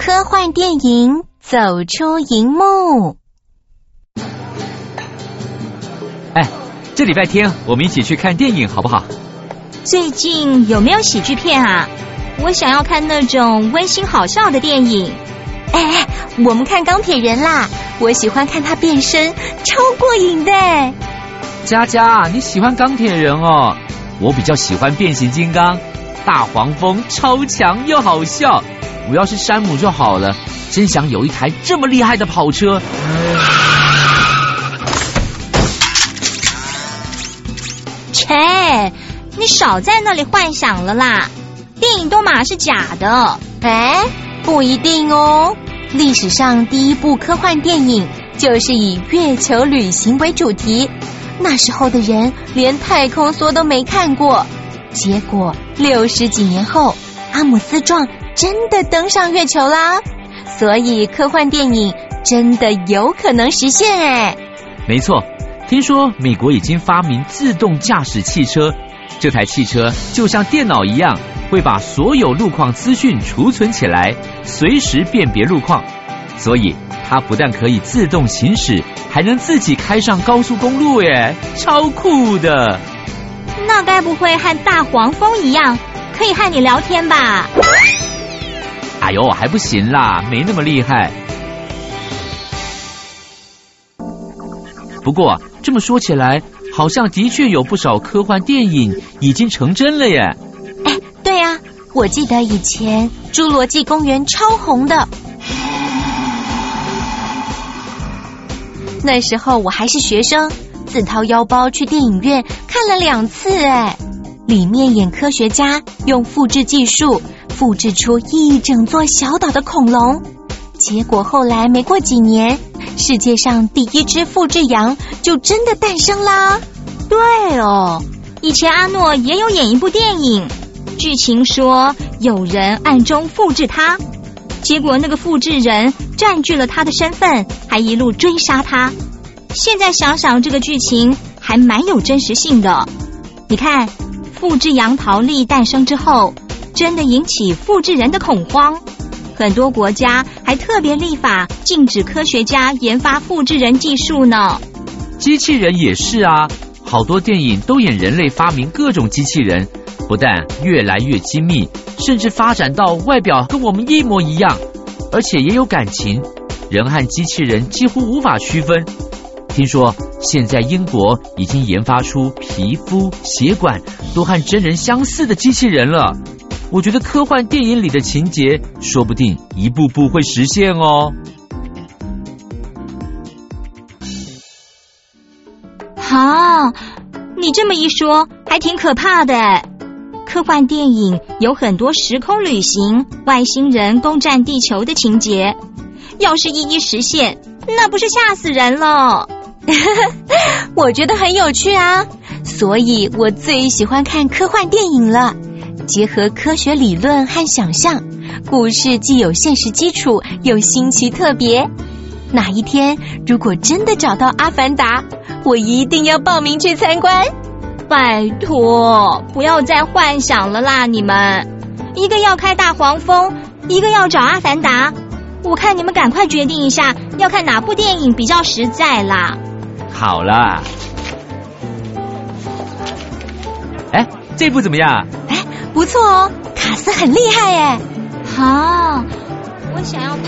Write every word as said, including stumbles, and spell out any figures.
科幻电影走出荧幕。 哎，这礼拜天我们一起去看电影好不好？ 最近有没有喜剧片啊？我想要看那种温馨好笑的电影。 哎，我们看钢铁人啦，我喜欢看他变身，超过瘾的。 佳佳，你喜欢钢铁人哦？我比较喜欢变形金刚，大黄蜂超强又好笑，我要是山姆就好了，真想有一台这么厉害的跑车。 切，你少在那里幻想了啦，电影都马是假的。 哎，不一定哦，历史上第一部科幻电影就是以月球旅行为主题，那时候的人连太空梭都没看过，结果六十几年后，阿姆斯壮真的登上月球啦，所以科幻电影真的有可能实现哎。 没错，听说美国已经发明自动驾驶汽车，这台汽车就像电脑一样，会把所有路况资讯储存起来，随时辨别路况，所以它不但可以自动行驶，还能自己开上高速公路耶，超酷的。 那该不会和大黄蜂一样，可以和你聊天吧？ 哎呦，还不行啦，没那么厉害。不过这么说起来，好像的确有不少科幻电影已经成真了耶。 哎，对啊，我记得以前《侏罗纪公园》超红的，那时候我还是学生，自掏腰包去电影院看了两次哎。里面演科学家用复制技术复制出一整座小岛的恐龙，结果后来没过几年，世界上第一只复制羊就真的诞生啦。 对哦，以前阿诺也有演一部电影，剧情说有人暗中复制他，结果那个复制人占据了他的身份，还一路追杀他。现在想想这个剧情还蛮有真实性的。你看，复制羊逃利诞生之后，真的引起复制人的恐慌，很多国家还特别立法禁止科学家研发复制人技术呢。 机器人也是啊，好多电影都演人类发明各种机器人，不但越来越精密，甚至发展到外表跟我们一模一样，而且也有感情，人和机器人几乎无法区分。听说现在英国已经研发出皮肤、血管都和真人相似的机器人了。我觉得科幻电影里的情节说不定一步步会实现哦。 好，你这么一说还挺可怕的。科幻电影有很多时空旅行、外星人攻占地球的情节，要是一一实现，那不是吓死人了。 我觉得很有趣啊，所以我最喜欢看科幻电影了。结合科学理论和想象，故事既有现实基础，又新奇特别。哪一天如果真的找到阿凡达，我一定要报名去参观。 拜托，不要再幻想了啦，你们一个要开大黄蜂，一个要找阿凡达，我看你们赶快决定一下，要看哪部电影比较实在啦。 好啦，哎，这部怎么样？ 哎，不错哦，卡斯很厉害耶。 好，我想要看